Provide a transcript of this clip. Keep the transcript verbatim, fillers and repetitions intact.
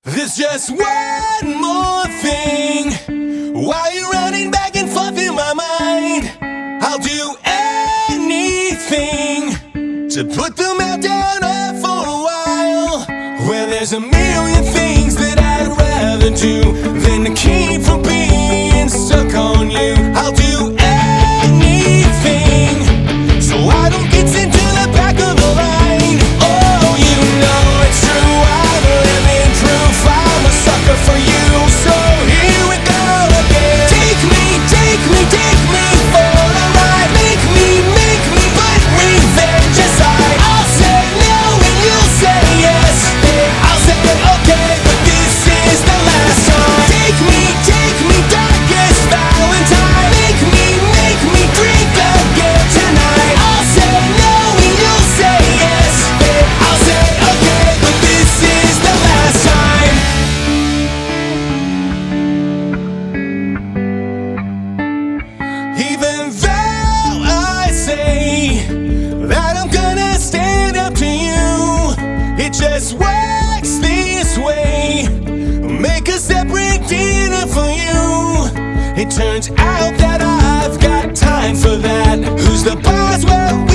There's just one more thing. While you're running back and forth in my mind, I'll do anything to put the meltdown off for a while. Well, there's a million things that I'd rather do than to keep from being stuck on you. I'll do anything so I don't get sent to the back of the line. Oh, you know it's true, I'm living proof I'm a sucker for you. So here we go again. Take me, take me, take me for a ride. Make me, make me put revenge aside. I'll say no and you'll say yes. I'll say okay, but this is the last time. Take me, take me, darkest Valentine. Make me, make me drink again tonight. I'll say no and you'll say yes. I'll say okay, but this is the last time. Even though I say that I'm gonna stand up to you, it just works this way. Make a separate dinner for you. It turns out that I've got time for that. Who's the boss? Well,